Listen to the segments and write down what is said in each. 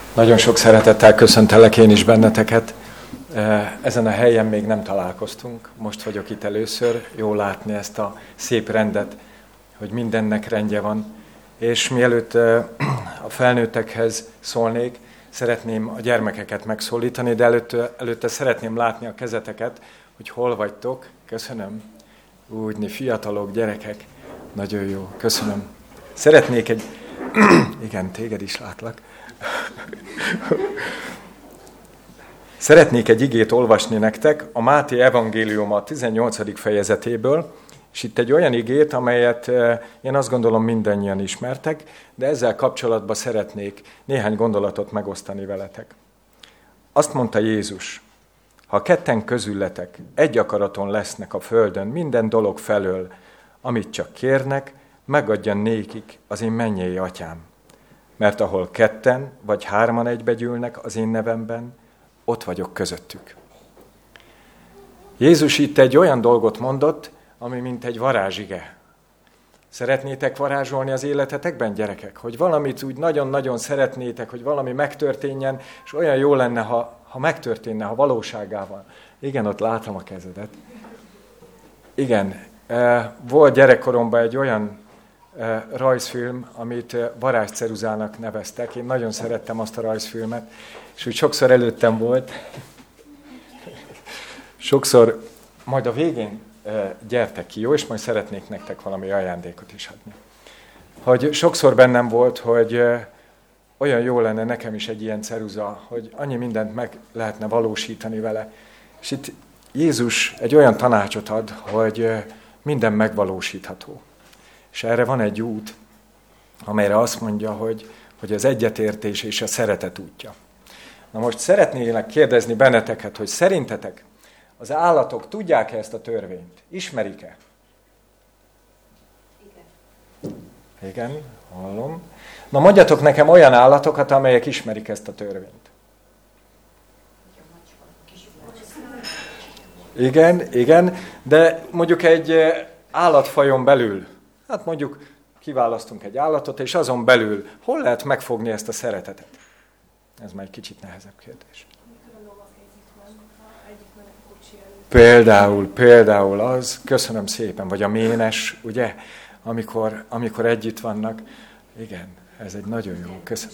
Nagyon sok szeretettel köszöntelek én is benneteket. Ezen a helyen még nem találkoztunk. Most vagyok itt először. Jó látni ezt a szép rendet, hogy mindennek rendje van. És mielőtt a felnőttekhez szólnék, szeretném a gyermekeket megszólítani, de előtte szeretném látni a kezeteket, hogy hol vagytok. Köszönöm. Úgy, fiatalok, gyerekek. Nagyon jó. Köszönöm. Szeretnék egy... Igen, téged is látlak. Szeretnék egy igét olvasni nektek a Máté evangéliuma 18. fejezetéből, és itt egy olyan igét, amelyet én azt gondolom mindannyian ismertek, de ezzel kapcsolatban szeretnék néhány gondolatot megosztani veletek. Azt mondta Jézus, ha ketten közületek egy akaraton lesznek a földön minden dolog felől, amit csak kérnek, megadja nékik az én mennyei atyám. Mert ahol ketten vagy hárman egybegyűlnek az én nevemben, ott vagyok közöttük. Jézus itt egy olyan dolgot mondott, ami mint egy varázsige. Szeretnétek varázsolni az életetekben, gyerekek? Hogy valamit úgy nagyon-nagyon szeretnétek, hogy valami megtörténjen, és olyan jó lenne, ha megtörténne, ha valóságával. Igen, ott látom a kezedet. Igen, volt gyerekkoromban egy olyan rajzfilm, amit varázsceruzának neveztek. Én nagyon szerettem azt a rajzfilmet, és úgy sokszor előttem volt. Sokszor, majd a végén gyertek ki, jó? És majd szeretnék nektek valami ajándékot is adni. Hogy sokszor bennem volt, hogy olyan jó lenne nekem is egy ilyen ceruza, hogy annyi mindent meg lehetne valósítani vele. És itt Jézus egy olyan tanácsot ad, hogy minden megvalósítható. És erre van egy út, amelyre azt mondja, hogy az egyetértés és a szeretet útja. Na most szeretnélek kérdezni benneteket, hogy szerintetek az állatok tudják-e ezt a törvényt? Ismerik-e? Igen, hallom. Na mondjatok nekem olyan állatokat, amelyek ismerik ezt a törvényt. Igen, de mondjuk egy állatfajon belül, hát mondjuk kiválasztunk egy állatot, és azon belül hol lehet megfogni ezt a szeretetet? Ez már egy kicsit nehezebb kérdés. Például az, köszönöm szépen, vagy a ménes, ugye, amikor együtt vannak. Igen, ez egy nagyon jó, köszönöm.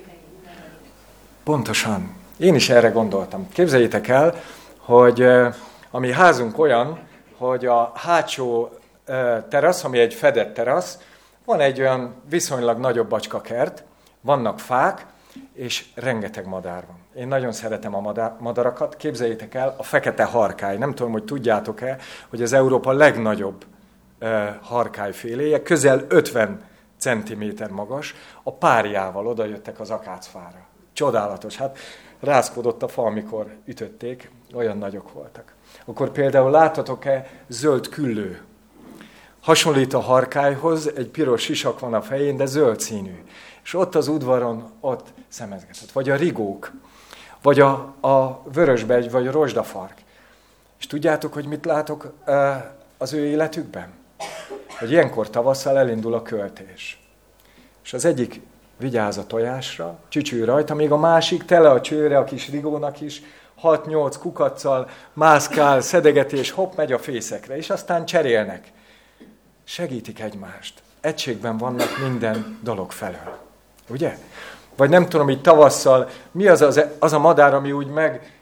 Pontosan, én is erre gondoltam. Képzeljétek el, hogy a mi házunk olyan, hogy a hátsó terasz, ami egy fedett terasz, van egy olyan viszonylag nagyobb bacskakert, vannak fák, és rengeteg madár van. Én nagyon szeretem a madarakat. Képzeljétek el, a fekete harkály. Nem tudom, hogy tudjátok-e, hogy az Európa legnagyobb harkályféléje, közel 50 centiméter magas, a párjával odajöttek az akácfára. Csodálatos, hát rázkodott a fa, amikor ütötték, olyan nagyok voltak. Akkor például láttatok-e zöld küllő? Hasonlít a harkályhoz, egy piros sisak van a fején, de zöld színű. És ott az udvaron, ott szemezgetett. Vagy a rigók, vagy a vörösbegy, vagy a rozsdafark. És tudjátok, hogy mit látok az ő életükben? Hogy ilyenkor tavasszal elindul a költés. És az egyik vigyáz a tojásra, csücsül rajta, még a másik tele a csőre, a kis rigónak is, 6-8 kukaccal, mászkál, szedegetés, hopp, megy a fészekre, és aztán cserélnek. Segítik egymást. Egységben vannak minden dolog felől. Ugye? Vagy nem tudom, így tavasszal, mi az a madár, ami úgy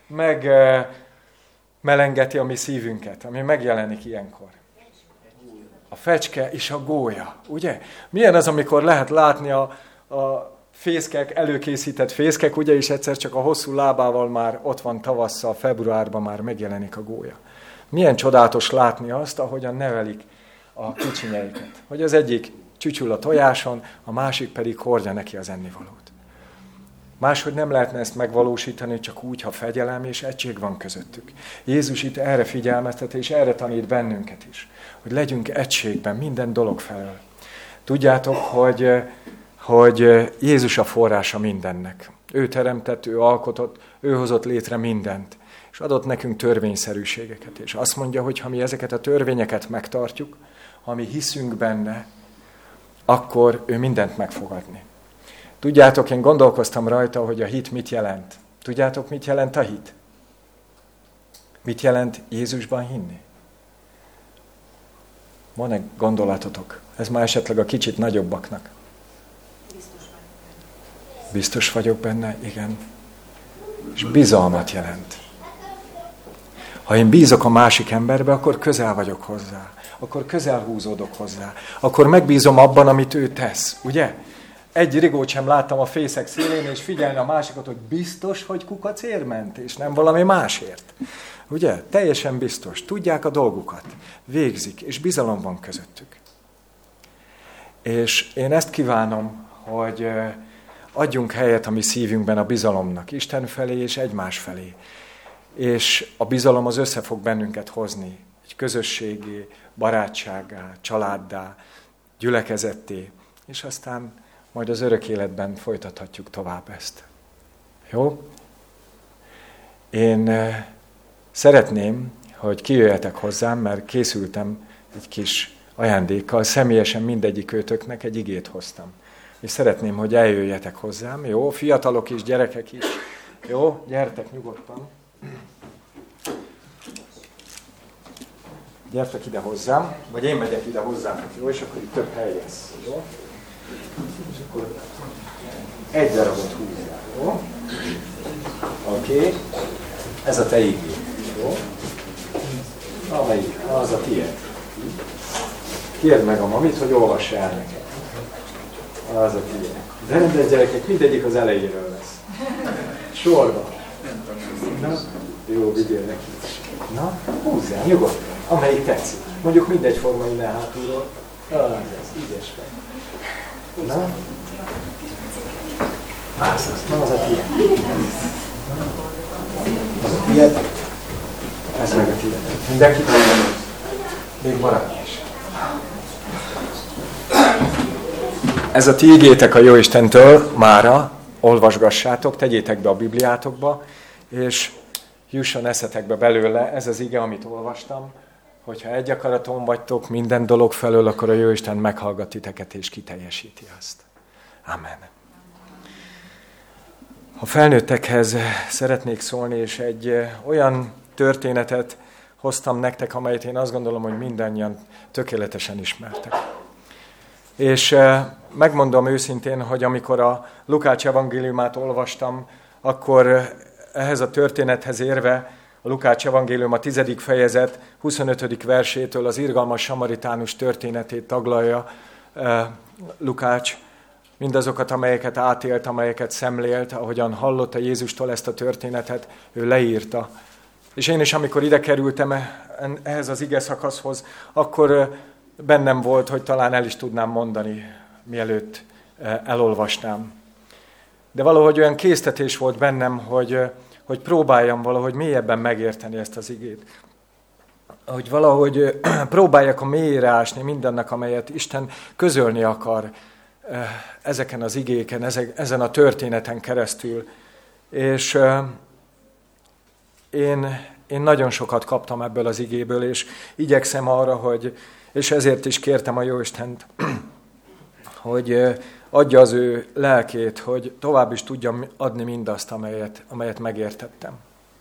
melengeti a mi szívünket, ami megjelenik ilyenkor? A fecske és a gólya, ugye? Milyen az, amikor lehet látni a fészkek, előkészített fészkek, ugye, és egyszer csak a hosszú lábával már ott van tavasszal, februárban már megjelenik a gólya. Milyen csodálatos látni azt, ahogyan nevelik a kicsinyeiket. Hogy az egyik csücsül a tojáson, a másik pedig hordja neki az ennivalót. Máshogy nem lehetne ezt megvalósítani, csak úgy, ha fegyelem és egység van közöttük. Jézus itt erre figyelmeztet, és erre tanít bennünket is, hogy legyünk egységben minden dolog felől. Tudjátok, hogy Jézus a forrása mindennek. Ő teremtett, ő alkotott, ő hozott létre mindent, és adott nekünk törvényszerűségeket. És azt mondja, hogy ha mi ezeket a törvényeket megtartjuk, ha mi hiszünk benne, akkor ő mindent meg fog adni. Tudjátok, én gondolkoztam rajta, hogy a hit mit jelent. Tudjátok, mit jelent a hit? Mit jelent Jézusban hinni? Van-e gondolatotok? Ez már esetleg a kicsit nagyobbaknak. Biztos vagyok benne, igen. És bizalmat jelent. Ha én bízok a másik emberbe, akkor közel vagyok hozzá. Akkor közel húzódok hozzá. Akkor megbízom abban, amit ő tesz. Ugye? Egy rigót sem láttam a fészek szélén, és figyelni a másikat, hogy biztos, hogy kukacért ment, és nem valami másért. Ugye? Teljesen biztos. Tudják a dolgukat. Végzik, és bizalom van közöttük. És én ezt kívánom, hogy adjunk helyet a mi szívünkben a bizalomnak, Isten felé és egymás felé. És a bizalom az össze fog bennünket hozni, egy közösségé, barátsággá, családdá, gyülekezetté, és aztán majd az örök életben folytathatjuk tovább ezt. Jó? Én szeretném, hogy kijöjjetek hozzám, mert készültem egy kis ajándékkal, személyesen mindegyik őtöknek egy igét hoztam. És szeretném, hogy eljöjjetek hozzám, jó? Fiatalok is, gyerekek is. Jó? Gyertek nyugodtan. Gyertek ide hozzám, vagy én megyek ide hozzám, jó? És akkor itt több hely lesz, jó? És akkor egy darabot húzzál, jó? Oké. Ez a te igény, jó? Amelyik? Az a tiéd. Kérd meg a mamit, hogy olvassa el neked. Az a tiéd. De rendes gyerekek, mindegyik az elejéről lesz. Sorba. Na, jó, vigyél neki. Na, húzzál, nyugodtan. Amelyik tetszik. Mondjuk mindegy forma innen hátulról. Az, ügyes vagy. Na? Na, az a tiéd. Az a tiéd. Ez meg a tiéd. Mindenki tanulja. Még maradj is. Ez a ti igétek a Jóistentől mára, olvasgassátok, tegyétek be a Bibliátokba, és jusson eszetekbe belőle ez az ige, amit olvastam, hogyha egy akaraton vagytok minden dolog felől, akkor a Jóisten meghallgat titeket és kiteljesíti azt. Amen. A felnőttekhez szeretnék szólni, és egy olyan történetet hoztam nektek, amelyet én azt gondolom, hogy mindannyian tökéletesen ismertek. És megmondom őszintén, hogy amikor a Lukács evangéliumát olvastam, akkor ehhez a történethez érve a Lukács evangélium a 10. fejezet 25. versétől az irgalmas samaritánus történetét taglalja Lukács, mindazokat, amelyeket átélt, amelyeket szemlélt, ahogyan hallotta Jézustól ezt a történetet, ő leírta. És én is, amikor ide kerültem ehhez az ige szakaszhoz, akkor bennem volt, hogy talán el is tudnám mondani, mielőtt elolvasnám. De valahogy olyan késztetés volt bennem, hogy próbáljam valahogy mélyebben megérteni ezt az igét. Hogy valahogy próbáljak a mélyére ásni mindannak, amelyet Isten közölni akar ezeken az igéken, ezen a történeten keresztül. És én nagyon sokat kaptam ebből az igéből, és igyekszem arra, és ezért is kértem a Jóistent, hogy adja az ő lelkét, hogy tovább is tudjam adni mindazt, amelyet megértettem.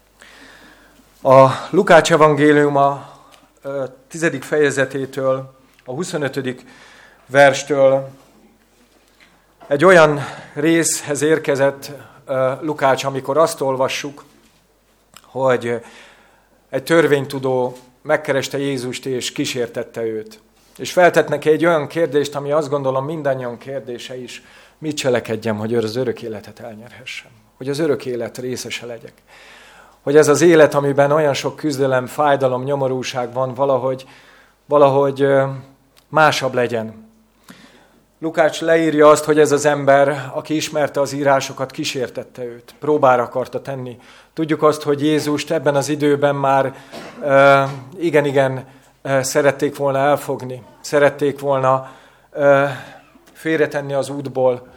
A Lukács evangélium a 10. fejezetétől, a 25. verstől egy olyan részhez érkezett Lukács, amikor azt olvassuk, hogy egy törvénytudó megkereste Jézust és kísértette őt. És feltett neki egy olyan kérdést, ami azt gondolom mindannyian kérdése is, mit cselekedjem, hogy az örök életet elnyerhessem. Hogy az örök élet részese legyek. Hogy ez az élet, amiben olyan sok küzdelem, fájdalom, nyomorúság van, valahogy másabb legyen. Lukács leírja azt, hogy ez az ember, aki ismerte az írásokat, kísértette őt. Próbára akarta tenni. Tudjuk azt, hogy Jézust ebben az időben már igen, szerették volna elfogni. Szerették volna félretenni az útból.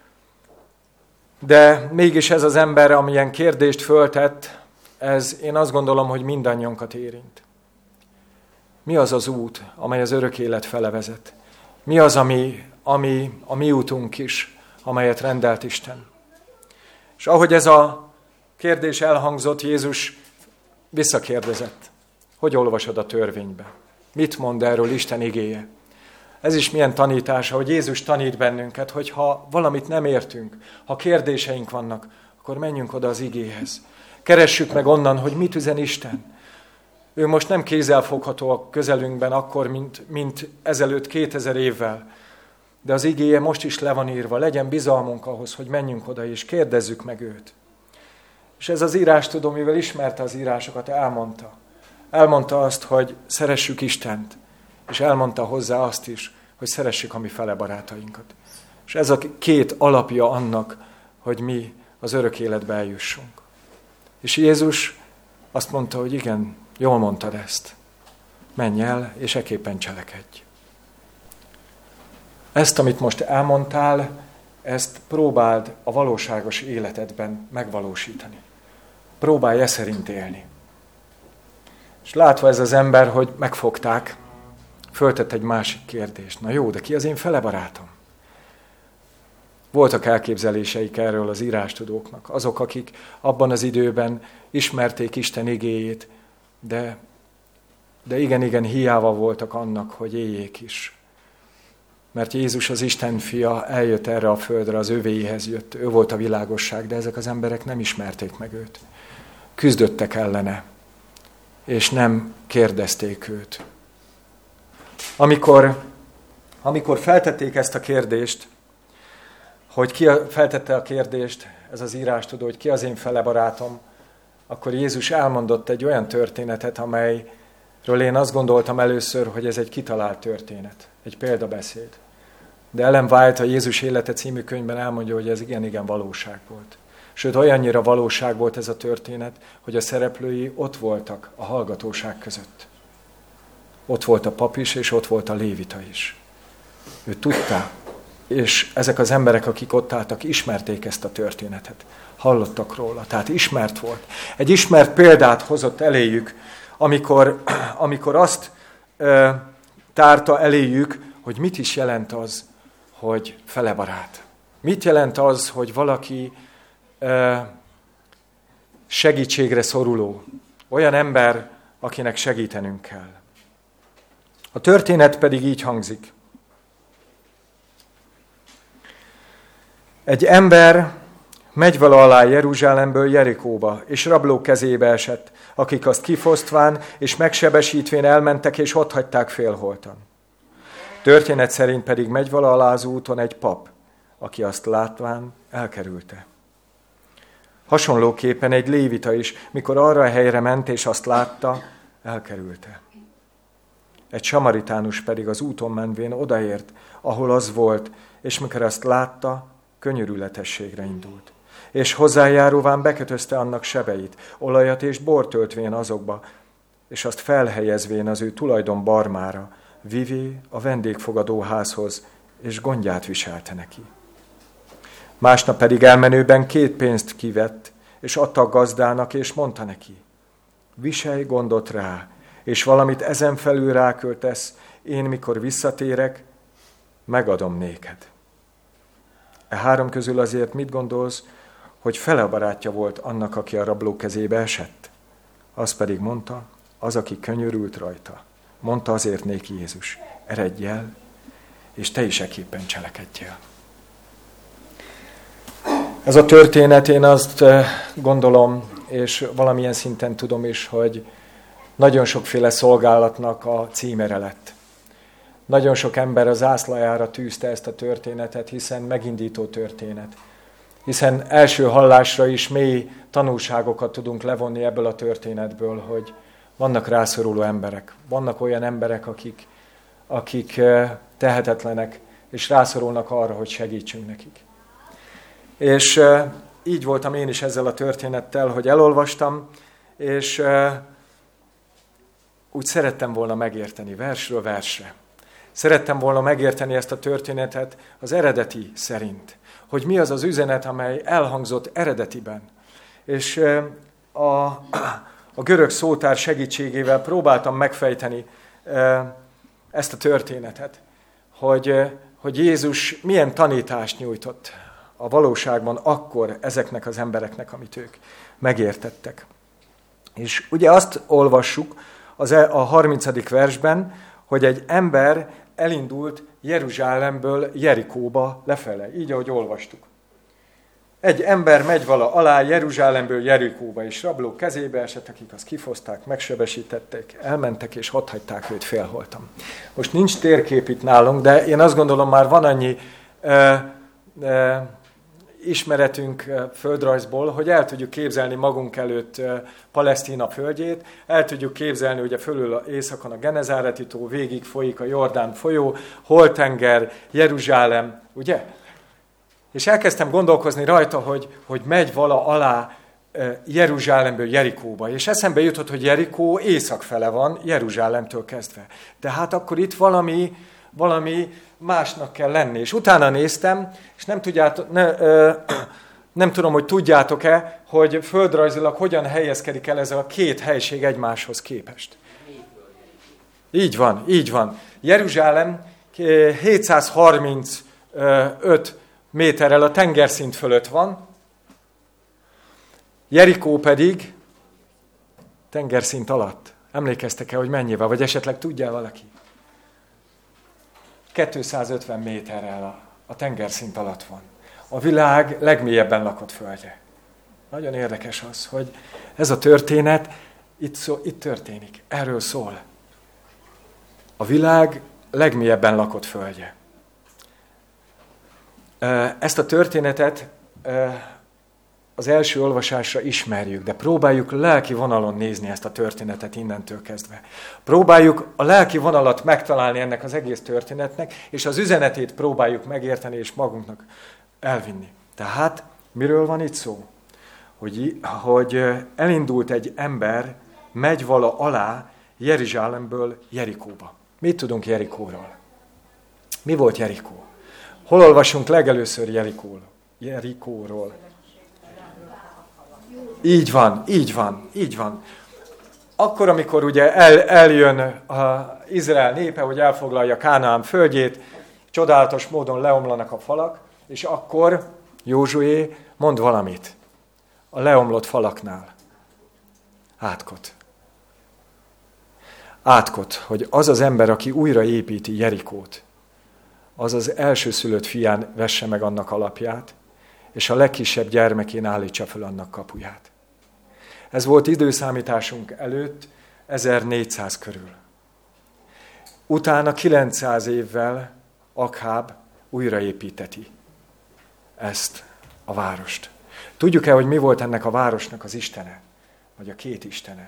De mégis ez az ember, amilyen kérdést föltett, ez én azt gondolom, hogy mindannyiunkat érint. Mi az az út, amely az örök élet fele vezet? Mi az, ami a mi útunk is, amelyet rendelt Isten. És ahogy ez a kérdés elhangzott, Jézus visszakérdezett, hogy olvasod a törvénybe? Mit mond erről Isten igéje? Ez is milyen tanítása, hogy Jézus tanít bennünket, hogy ha valamit nem értünk, ha kérdéseink vannak, akkor menjünk oda az igéhez. Keressük meg onnan, hogy mit üzen Isten. Ő most nem kézzelfogható a közelünkben akkor, mint ezelőtt 2000 évvel, de az igéje most is le van írva. Legyen bizalmunk ahhoz, hogy menjünk oda és kérdezzük meg őt. És ez az írástudó, mivel ismerte az írásokat, elmondta. Elmondta azt, hogy szeressük Istent, és elmondta hozzá azt is, hogy szeressük a mi fele barátainkat. És ez a két alapja annak, hogy mi az örök életbe eljussunk. És Jézus azt mondta, hogy igen, jól mondtad ezt. Menj el, és ekképpen cselekedj. Ezt, amit most elmondtál, ezt próbáld a valóságos életedben megvalósítani. Próbálj e szerint élni. És látva ez az ember, hogy megfogták, föltett egy másik kérdést. Na jó, de ki az én fele barátom? Voltak elképzeléseik erről az írástudóknak. Azok, akik abban az időben ismerték Isten igéjét, de igen, hiába voltak annak, hogy éljék is. Mert Jézus, az Isten fia, eljött erre a földre, az övéihez jött, ő volt a világosság, de ezek az emberek nem ismerték meg őt. Küzdöttek ellene, és nem kérdezték őt. Amikor feltették ezt a kérdést, feltette a kérdést, ez az írástudó, hogy ki az én fele barátom, akkor Jézus elmondott egy olyan történetet, amelyről én azt gondoltam először, hogy ez egy kitalált történet, egy példabeszéd. De Ellen White a Jézus élete című könyvben elmondja, hogy ez igen valóság volt. Sőt, olyannyira valóság volt ez a történet, hogy a szereplői ott voltak a hallgatóság között. Ott volt a pap is, és ott volt a lévita is. Ő tudta, és ezek az emberek, akik ott álltak, ismerték ezt a történetet. Hallottak róla, tehát ismert volt. Egy ismert példát hozott eléjük, amikor azt tárta eléjük, hogy mit is jelent az, hogy fele barát. Mit jelent az, hogy valaki segítségre szoruló, olyan ember, akinek segítenünk kell. A történet pedig így hangzik. Egy ember megy vala alá Jeruzsálemből Jerikóba, és rablók kezébe esett, akik azt kifosztván és megsebesítvén elmentek, és ott hagyták félholtan. Történet szerint pedig megy vala alá az úton egy pap, aki azt látván elkerülte. Hasonlóképpen egy lévita is, mikor arra a helyre ment, és azt látta, elkerülte. Egy samaritánus pedig az úton menvén odaért, ahol az volt, és mikor azt látta, könyörületességre indult. És hozzájáróván bekötözte annak sebeit, olajat és bort öltvén azokba, és azt felhelyezvén az ő tulajdon barmára, vivé a vendégfogadó házhoz, és gondját viselte neki. Másnap pedig elmenőben 2 pénzt kivett, és adta a gazdának, és mondta neki, viselj gondot rá, és valamit ezen felül ráköltesz, én mikor visszatérek, megadom néked. E 3 közül azért mit gondolsz, hogy fele barátja volt annak, aki a rabló kezébe esett? Az pedig mondta, az, aki könyörült rajta. Mondta azért néki Jézus, eredj el, és te is ekképpen cselekedjél. Ez a történet, én azt gondolom, és valamilyen szinten tudom is, hogy nagyon sokféle szolgálatnak a címere lett. Nagyon sok ember az zászlajára tűzte ezt a történetet, hiszen megindító történet. Hiszen első hallásra is mély tanulságokat tudunk levonni ebből a történetből, hogy vannak rászoruló emberek, vannak olyan emberek, akik tehetetlenek, és rászorulnak arra, hogy segítsünk nekik. És így voltam én is ezzel a történettel, hogy elolvastam, és úgy szerettem volna megérteni versről versre. Szerettem volna megérteni ezt a történetet az eredeti szerint, hogy mi az az üzenet, amely elhangzott eredetiben. És a görög szótár segítségével próbáltam megfejteni ezt a történetet, hogy Jézus milyen tanítást nyújtott a valóságban akkor ezeknek az embereknek, amit ők megértettek. És ugye azt olvassuk a 30. versben, hogy egy ember elindult Jeruzsálemből Jerikóba lefele, így ahogy olvastuk. Egy ember megy vala alá Jeruzsálemből Jerikóba, és rablók kezébe esett, akik azt kifoszták, megsebesítették, elmentek, és ott hagyták őt félholtan. Most nincs térkép itt nálunk, de én azt gondolom, már van annyi ismeretünk földrajzból, hogy el tudjuk képzelni magunk előtt Palesztina földjét, el tudjuk képzelni, ugye fölül északon a Genezáreti tó, végig folyik a Jordán folyó, Holtenger, Jeruzsálem, ugye? És elkezdtem gondolkozni rajta, hogy megy vala alá Jeruzsálemből Jerikóba, és eszembe jutott, hogy Jerikó északfele van, Jeruzsálemtől kezdve. Tehát akkor itt valami másnak kell lenni. És utána néztem, és nem tudom, hogy tudjátok-e, hogy földrajzilag hogyan helyezkedik el ez a két helység egymáshoz képest. Így van, így van. Jeruzsálem 735 méterrel a tengerszint fölött van, Jerikó pedig tengerszint alatt. Emlékeztek-e, hogy mennyivel? Vagy esetleg tudja valaki? 250 méterrel a tengerszint alatt van. A világ legmélyebben lakott földje. Nagyon érdekes az, hogy ez a történet itt történik. Erről szól. A világ legmélyebben lakott földje. Ezt a történetet az első olvasásra ismerjük, de próbáljuk lelki vonalon nézni ezt a történetet innentől kezdve. Próbáljuk a lelki vonalat megtalálni ennek az egész történetnek, és az üzenetét próbáljuk megérteni és magunknak elvinni. Tehát miről van itt szó? Hogy elindult egy ember, megy vala alá Jeruzsálemből Jerikóba. Mit tudunk Jerikóról? Mi volt Jerikó? Hol olvasunk legelőször Jerikóról? Így van. Akkor, amikor ugye eljön Izrael népe, hogy elfoglalja Kánaán földjét, csodálatos módon leomlanak a falak, és akkor Józsué mond valamit a leomlott falaknál. Átkot, hogy az az ember, aki újraépíti Jerikót, az az elsőszülött fián vesse meg annak alapját, és a legkisebb gyermekén állítsa föl annak kapuját. Ez volt időszámításunk előtt 1400 körül. Utána 900 évvel Akháb újraépíteti ezt a várost. Tudjuk-e, hogy mi volt ennek a városnak az istene? Vagy a két istene?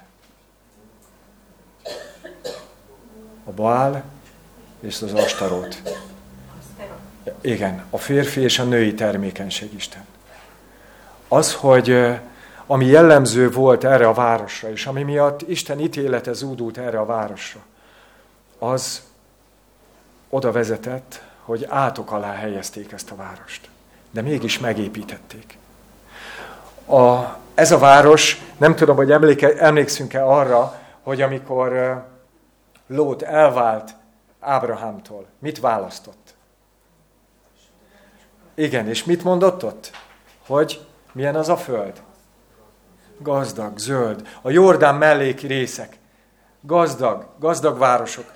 A Baál és az Astarót. Igen, a férfi és a női termékenység isten. Az, hogy ami jellemző volt erre a városra, és ami miatt Isten ítélete zúdult erre a városra, az oda vezetett, hogy átok alá helyezték ezt a várost. De mégis megépítették. Ez a város, nem tudom, hogy emlékszünk-e arra, hogy amikor Lót elvált Ábrahámtól, mit választott? Igen, és mit mondott ott? Hogy milyen az a föld? Gazdag, zöld. A Jordán melléki részek. Gazdag városok.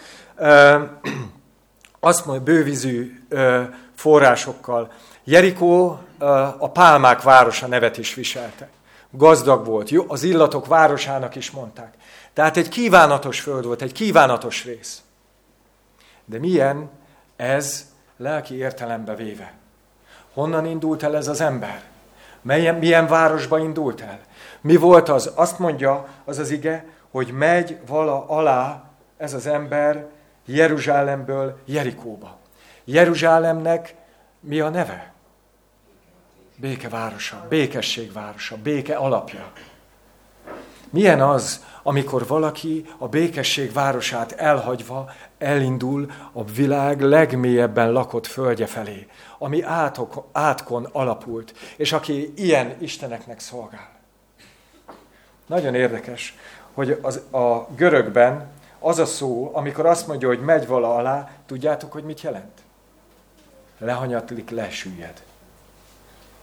Azt mondja, bővízű forrásokkal. Jerikó a pálmák városa nevet is viselte. Gazdag volt. Az illatok városának is mondták. Tehát egy kívánatos föld volt, egy kívánatos rész. De milyen ez lelki értelembe véve? Honnan indult el ez az ember? Milyen városba indult el? Mi volt az? Azt mondja az az ige, hogy megy vala alá ez az ember Jeruzsálemből Jerikóba. Jeruzsálemnek mi a neve? Béke városa, békesség városa, béke alapja. Milyen az, amikor valaki a békesség városát elhagyva elindul a világ legmélyebben lakott földje felé, ami átkon alapult, és aki ilyen isteneknek szolgál. Nagyon érdekes, hogy a görögben az a szó, amikor azt mondja, hogy megy vala alá, tudjátok, hogy mit jelent? Lehanyatlik, lesüllyed.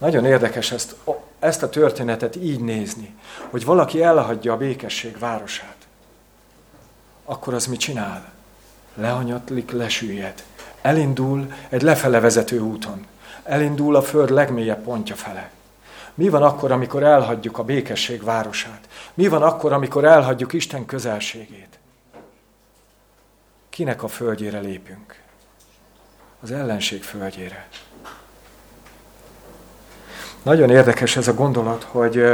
Nagyon érdekes ezt a történetet így nézni, hogy valaki elhagyja a békesség városát. Akkor az mit csinál? Lehanyatlik, lesüllyed. Elindul egy lefele vezető úton. Elindul a föld legmélyebb pontja fele. Mi van akkor, amikor elhagyjuk a békesség városát? Mi van akkor, amikor elhagyjuk Isten közelségét? Kinek a földjére lépünk? Az ellenség földjére. Nagyon érdekes ez a gondolat,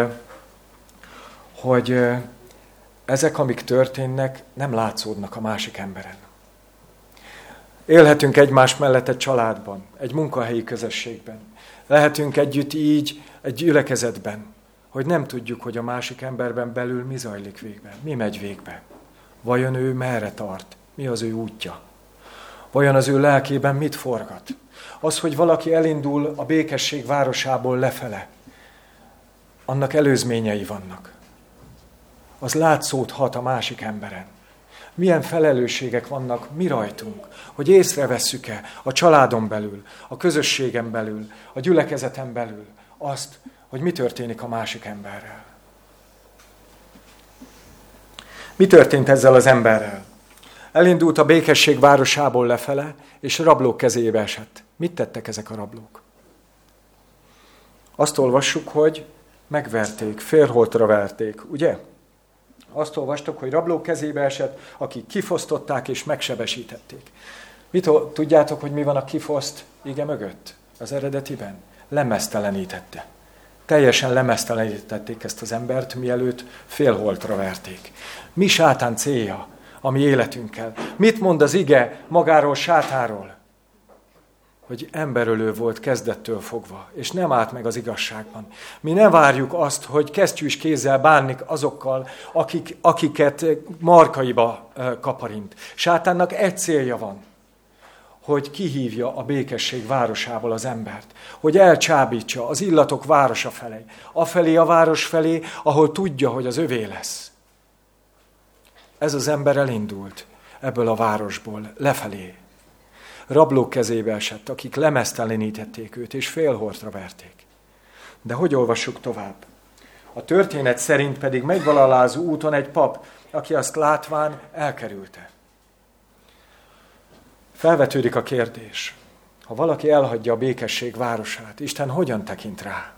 hogy ezek, amik történnek, nem látszódnak a másik emberen. Élhetünk egymás mellett egy családban, egy munkahelyi közösségben. Lehetünk együtt így egy gyülekezetben, hogy nem tudjuk, hogy a másik emberben belül mi zajlik végbe, mi megy végbe. Vajon ő merre tart, mi az ő útja? Vajon az ő lelkében mit forgat? Az, hogy valaki elindul a békesség városából lefele, annak előzményei vannak. Az látszódhat a másik emberen. Milyen felelősségek vannak mi rajtunk, hogy észrevesszük-e a családon belül, a közösségen belül, a gyülekezeten belül azt, hogy mi történik a másik emberrel. Mi történt ezzel az emberrel? Elindult a békesség városából lefele, és rablók kezébe esett. Mit tettek ezek a rablók? Azt olvassuk, hogy megverték, félholtra verték, ugye? Azt olvastuk, hogy rablók kezébe esett, akik kifosztották és megsebesítették. Tudjátok, hogy mi van a kifoszt ige mögött? Az eredetiben? Lemeztelenítette. Teljesen lemeztelenítették ezt az embert, mielőtt félholtra verték. Mi sátán célja a mi életünkkel? Mit mond az ige magáról, sátánról? Hogy emberölő volt kezdettől fogva, és nem állt meg az igazságban. Mi ne várjuk azt, hogy kesztyűs kézzel bánnik azokkal, akiket markaiba kaparint. Sátánnak egy célja van, hogy kihívja a békesség városából az embert, hogy elcsábítsa az illatok városa felé, afelé a város felé, ahol tudja, hogy az övé lesz. Ez az ember elindult ebből a városból lefelé. Rablók kezébe esett, akik lemeztelenítették őt, és félholtra verték. De hogy olvassuk tovább? A történet szerint pedig megvalalázó úton egy pap, aki azt látván elkerülte. Felvetődik a kérdés, ha valaki elhagyja a békesség városát, Isten hogyan tekint rá?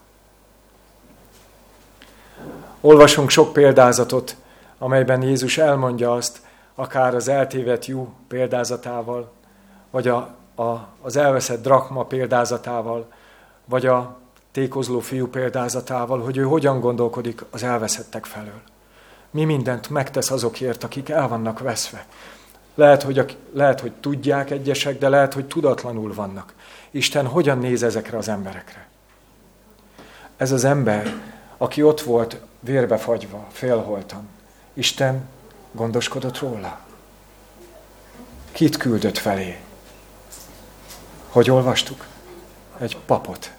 Olvasunk sok példázatot, amelyben Jézus elmondja azt, akár az eltévedt juh példázatával, vagy az elveszett drakma példázatával, vagy a tékozló fiú példázatával, hogy ő hogyan gondolkodik az elveszettek felől. Mi mindent megtesz azokért, akik el vannak veszve. Lehet, hogy tudják egyesek, de lehet, hogy tudatlanul vannak. Isten hogyan néz ezekre az emberekre? Ez az ember, aki ott volt vérbefagyva, félholtan, Isten gondoskodott róla. Kit küldött felé? Hogy olvastuk? Egy papot.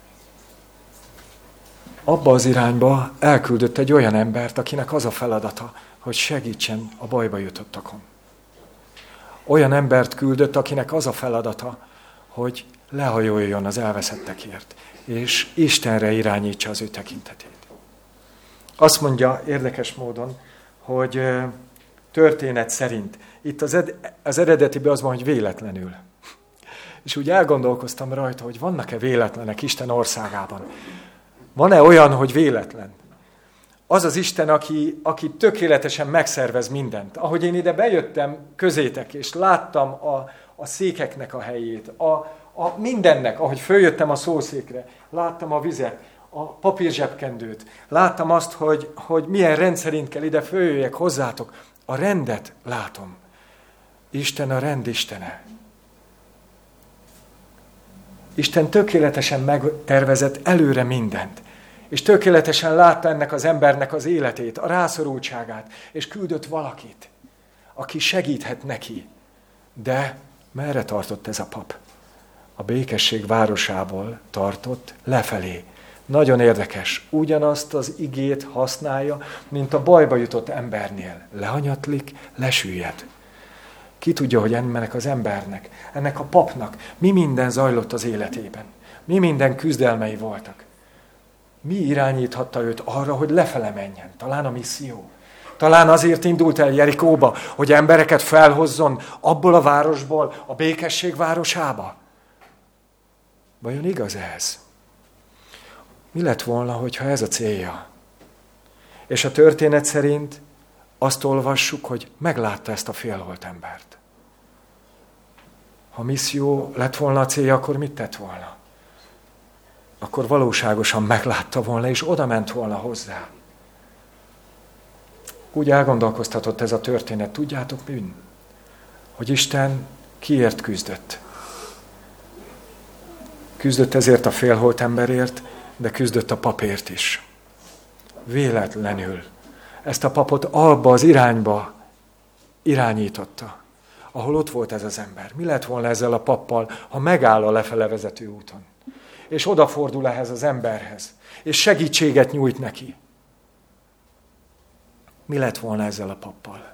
Abba az irányba elküldött egy olyan embert, akinek az a feladata, hogy segítsen a bajba jutottakon. Olyan embert küldött, akinek az a feladata, hogy lehajoljon az elveszettekért, és Istenre irányítsa az ő tekintetét. Azt mondja érdekes módon, hogy történet szerint. Itt az eredetiben az van, hogy véletlenül. És úgy elgondolkoztam rajta, hogy vannak-e véletlenek Isten országában. Van-e olyan, hogy véletlen? Az az Isten, aki tökéletesen megszervez mindent. Ahogy én ide bejöttem közétek, és láttam a székeknek a helyét, a mindennek, ahogy följöttem a szószékre, láttam a vizet, a papírzsebkendőt, láttam azt, hogy milyen rendszerint kell ide följöjjek hozzátok. A rendet látom. Isten a rend istene. Isten tökéletesen megtervezett előre mindent. És tökéletesen látta ennek az embernek az életét, a rászorultságát, és küldött valakit, aki segíthet neki. De merre tartott ez a pap? A békesség városából tartott lefelé. Nagyon érdekes. Ugyanazt az igét használja, mint a bajba jutott embernél. Lehanyatlik, lesüllyed. Ki tudja, hogy ennek az embernek, ennek a papnak mi minden zajlott az életében. Mi minden küzdelmei voltak. Mi irányíthatta őt arra, hogy lefele menjen? Talán a misszió. Talán azért indult el Jerikóba, hogy embereket felhozzon abból a városból a békesség városába. Vajon igaz ez? Mi lett volna, hogyha ez a célja? És a történet szerint azt olvassuk, hogy meglátta ezt a félholt embert. Ha misszió lett volna a célja, akkor mit tett volna? Akkor valóságosan meglátta volna, és oda ment volna hozzá. Úgy elgondolkoztatott ez a történet, tudjátok mi? Hogy Isten kiért küzdött. Küzdött ezért a félholt emberért, de küzdött a papért is. Véletlenül ezt a papot abba az irányba irányította, ahol ott volt ez az ember. Mi lett volna ezzel a pappal, ha megáll a lefele vezető úton? És odafordul ehhez az emberhez, és segítséget nyújt neki. Mi lett volna ezzel a pappal?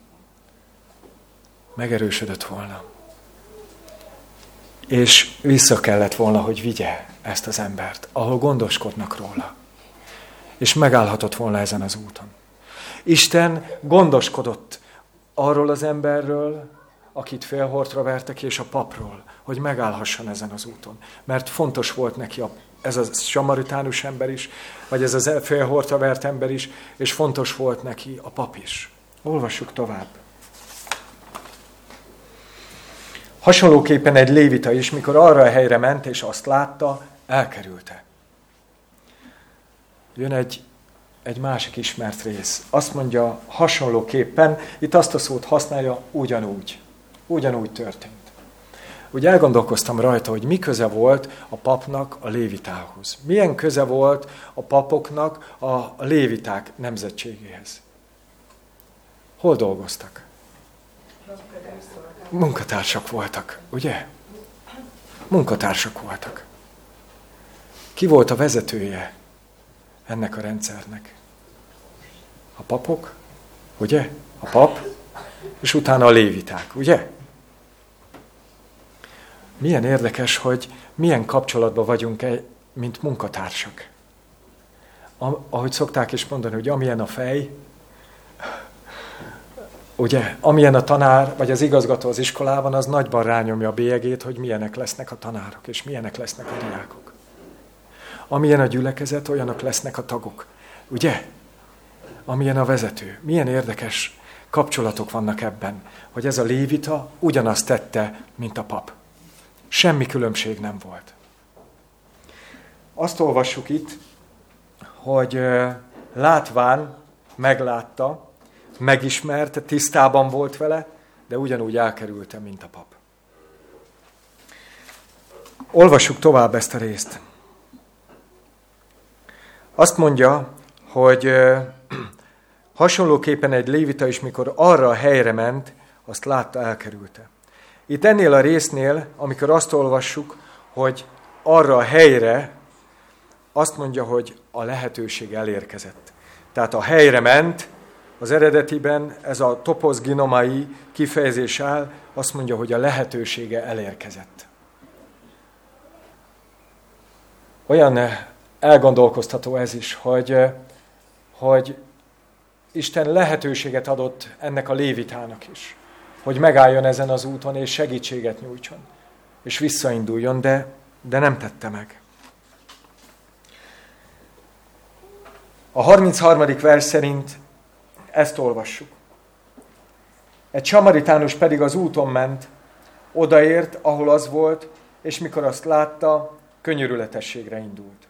Megerősödött volna. És vissza kellett volna, hogy vigye ezt az embert, ahol gondoskodnak róla. És megállhatott volna ezen az úton. Isten gondoskodott arról az emberről, akit félholtra vertek, és a papról, hogy megállhasson ezen az úton. Mert fontos volt neki ez a samaritánus ember is, vagy ez a félholtra vert ember is, és fontos volt neki a pap is. Olvassuk tovább. Hasonlóképpen egy lévita is, mikor arra a helyre ment, és azt látta, elkerülte. Jön egy másik ismert rész. Azt mondja, hasonlóképpen, itt azt a szót használja, ugyanúgy történt. Úgy elgondolkoztam rajta, hogy mi köze volt a papnak a lévitához. Milyen köze volt a papoknak a léviták nemzetségéhez. Hol dolgoztak? Munkatársak voltak, ugye? Munkatársak voltak. Ki volt a vezetője ennek a rendszernek? A papok, ugye? A pap, és utána a léviták, ugye? Milyen érdekes, hogy milyen kapcsolatban vagyunk, mint munkatársak. Ahogy szokták is mondani, hogy amilyen a fej, ugye, amilyen a tanár, vagy az igazgató az iskolában, az nagyban rányomja a bélyegét, hogy milyenek lesznek a tanárok, és milyenek lesznek a diákok. Amilyen a gyülekezet, olyanok lesznek a tagok. Ugye? Amilyen a vezető. Milyen érdekes kapcsolatok vannak ebben, hogy ez a lévita ugyanazt tette, mint a pap. Semmi különbség nem volt. Azt olvassuk itt, hogy látván meglátta, megismerte, tisztában volt vele, de ugyanúgy elkerülte, mint a pap. Olvassuk tovább ezt a részt. Azt mondja, hogy hasonlóképpen egy lévita is, mikor arra a helyre ment, azt látta, elkerülte. Itt ennél a résznél, amikor azt olvassuk, hogy arra a helyre, azt mondja, hogy a lehetőség elérkezett. Tehát a helyre ment, az eredetiben ez a topos ginomai kifejezés áll, azt mondja, hogy a lehetősége elérkezett. Olyan elgondolkoztató ez is, hogy Isten lehetőséget adott ennek a lévitának is, hogy megálljon ezen az úton, és segítséget nyújtson, és visszainduljon, de nem tette meg. A 33. vers szerint ezt olvassuk. Egy samaritánus pedig az úton ment, odaért, ahol az volt, és mikor azt látta, könyörületességre indult.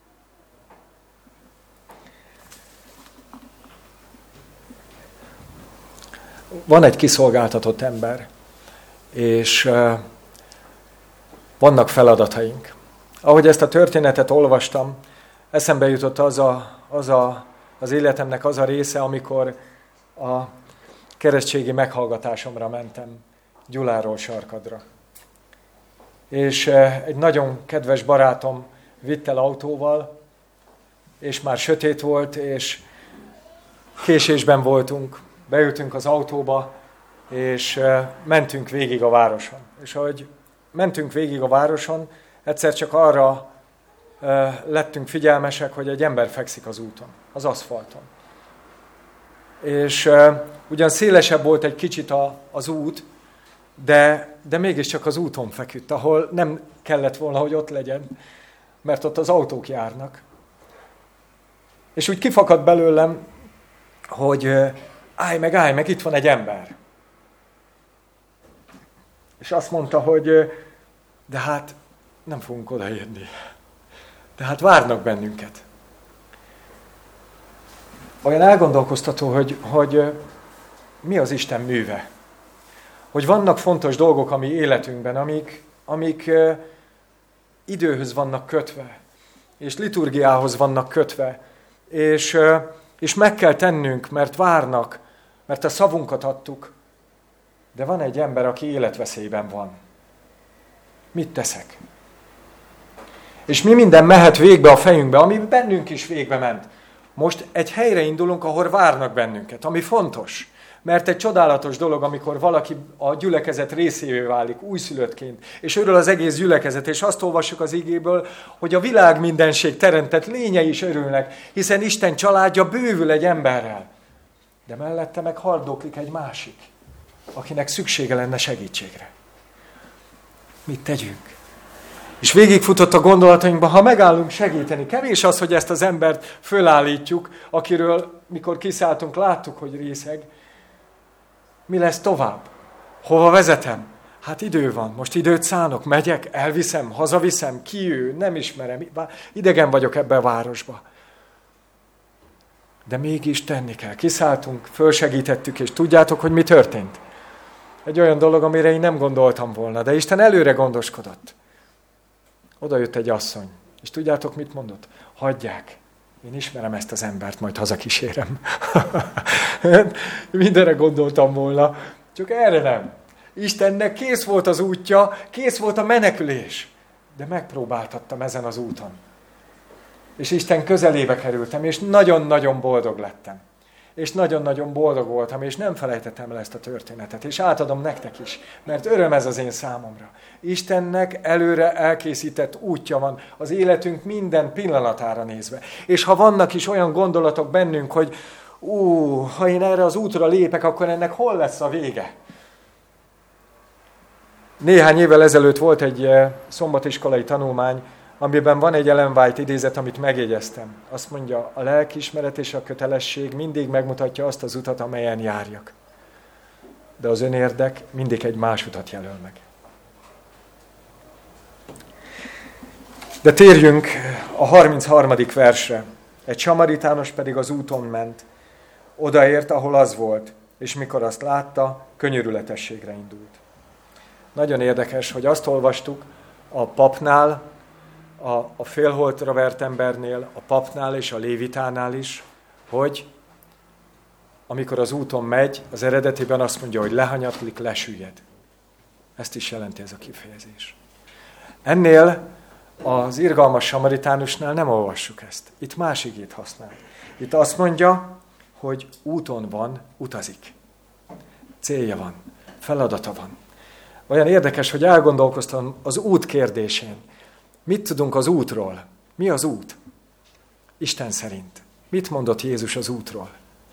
Van egy kiszolgáltatott ember, és vannak feladataink. Ahogy ezt a történetet olvastam, eszembe jutott az életemnek az a része, amikor a keresztségi meghallgatásomra mentem Gyuláról Sarkadra. És egy nagyon kedves barátom vitt el autóval, és már sötét volt, és késésben voltunk. Beültünk az autóba, és mentünk végig a városon. És ahogy mentünk végig a városon, Egyszer csak arra lettünk figyelmesek, hogy egy ember fekszik az úton, az aszfalton. És ugyan szélesebb volt egy kicsit az út, de mégiscsak az úton feküdt, ahol nem kellett volna, hogy ott legyen, mert ott az autók járnak. És úgy kifakadt belőlem, hogy állj meg, itt van egy ember. És azt mondta, hogy de hát nem fogunk odaérni. De hát várnak bennünket. Olyan elgondolkoztató, hogy mi az Isten műve. Hogy vannak fontos dolgok a mi életünkben, amik időhöz vannak kötve, és liturgiához vannak kötve, és meg kell tennünk, mert várnak, mert a szavunkat adtuk, de van egy ember, aki életveszélyben van. Mit teszek? És mi minden mehet végbe a fejünkbe, ami bennünk is végbe ment. Most egy helyre indulunk, ahol várnak bennünket, ami fontos. Mert egy csodálatos dolog, amikor valaki a gyülekezet részévé válik, újszülöttként, és örül az egész gyülekezet, és azt olvassuk az igéből, hogy a világ mindenség teremtett lényei is örülnek, hiszen Isten családja bővül egy emberrel. De mellette meg haldoklik egy másik, akinek szüksége lenne segítségre. Mit tegyünk? És végigfutott a gondolatainkba, ha megállunk segíteni, kevés az, hogy ezt az embert fölállítjuk, akiről, mikor kiszálltunk, láttuk, hogy részeg. Mi lesz tovább? Hova vezetem? Hát idő van, most időt szánok, megyek, elviszem, hazaviszem, ki ő, nem ismerem, idegen vagyok ebbe a városba. De mégis tenni kell. Kiszálltunk, fölsegítettük, és tudjátok, hogy mi történt? Egy olyan dolog, amire én nem gondoltam volna, de Isten előre gondoskodott. Oda jött egy asszony, és tudjátok, mit mondott? Hagyják, én ismerem ezt az embert, majd hazakísérem. Mindenre gondoltam volna, csak erre nem. Istennek kész volt az útja, kész volt a menekülés, de megpróbáltattam ezen az úton. És Isten közelébe kerültem, és nagyon-nagyon boldog lettem. És nagyon-nagyon boldog voltam, és nem felejtettem el ezt a történetet, és átadom nektek is, mert öröm ez az én számomra. Istennek előre elkészített útja van az életünk minden pillanatára nézve. És ha vannak is olyan gondolatok bennünk, hogy ha én erre az útra lépek, akkor ennek hol lesz a vége? Néhány évvel ezelőtt volt egy szombatiskolai tanulmány, amiben van egy Ellen White idézet, amit megjegyeztem. Azt mondja, a lelkiismeret és a kötelesség mindig megmutatja azt az utat, amelyen járjak. De az önérdek mindig egy más utat jelöl meg. De térjünk a 33. versre. Egy samaritános pedig az úton ment. Odaért, ahol az volt, és mikor azt látta, könyörületességre indult. Nagyon érdekes, hogy azt olvastuk a papnál, a félholtra vert embernél, a papnál és a lévitánál is, hogy amikor az úton megy, az eredetiben azt mondja, hogy lehanyatlik, lesüllyed. Ezt is jelenti ez a kifejezés. Ennél az irgalmas samaritánusnál nem olvassuk ezt. Itt más igét használ. Itt azt mondja, hogy úton van, utazik. Célja van, feladata van. Olyan érdekes, hogy elgondolkoztam az út kérdésén. Mit tudunk az útról? Mi az út? Isten szerint. Mit mondott Jézus az útról?